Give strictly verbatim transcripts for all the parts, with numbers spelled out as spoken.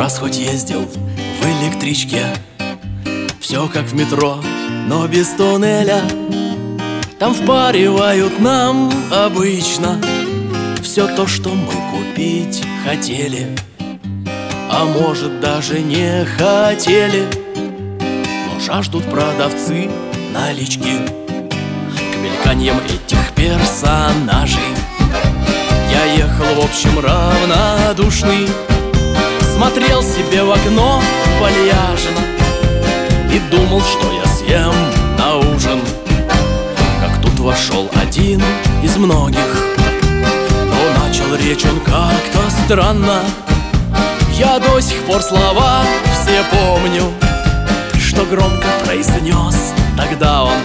раз хоть ездил в электричке, все как в метро, но без туннеля. Там впаривают нам обычно все то, что мы купить хотели, а может даже не хотели. Но жаждут продавцы налички к мельканьям этих персонажей. Я ехал, в общем, равнодушный, смотрел себе в окно вальяжно и думал, что я съем на ужин. Как тут вошел один из многих, но начал речь он как-то странно. Я до сих пор слова все помню, что громко произнес тогда он: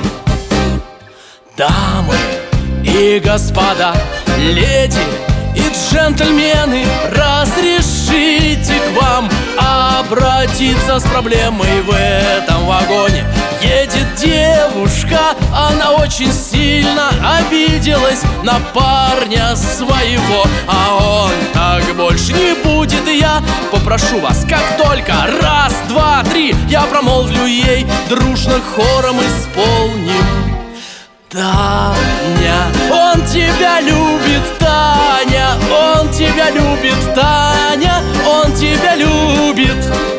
дамы и господа, леди и джентльмены, разрешите к вам обратиться с проблемой. В этом вагоне едет девушка, она очень сильно обиделась на парня своего, а он: так больше не будет, и я попрошу вас, как только раз, два, три, я промолвлю ей, дружно хором исполним: Таня, он тебя любит, Таня, он тебя любит, Таня, он тебя любит.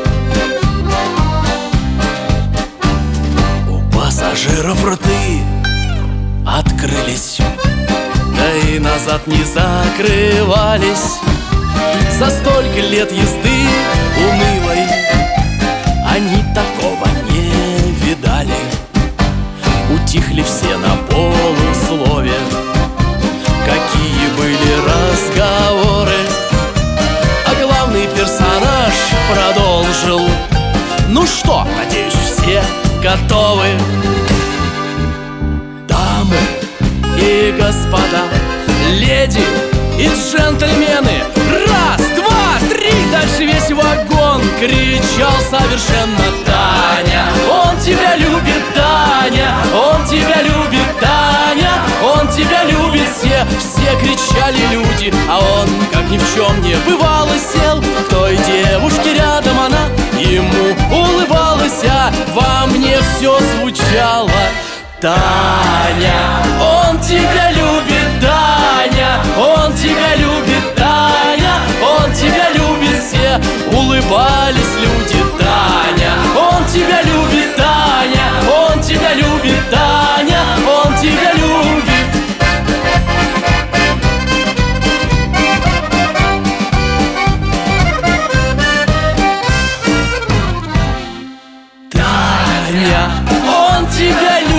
У пассажиров рты открылись, да и назад не закрывались. За столько лет езды унылой они такого не видали. Утихли все на полуслове, какие были разговоры. А главный персонаж продолжил: ну что, надеюсь, все готовы. Дамы и господа, леди и джентльмены, раз, два, три. Дальше весь вагон кричал совершенно: Таня, он тебя любит, Таня, он тебя любит, Таня, он тебя любит. Все, все кричали люди, а он, как ни в чем не бывало, сел к той девушке рядом. Она ему улыбалась, а во мне все звучало: Таня, он тебя любит, Таня, он тебя любит, Таня, он тебя любит. Все улыбались люди: Таня, он тебя любит, Таня, он тебя любит, Таня, он тебя любит. Таня, он тебя любит.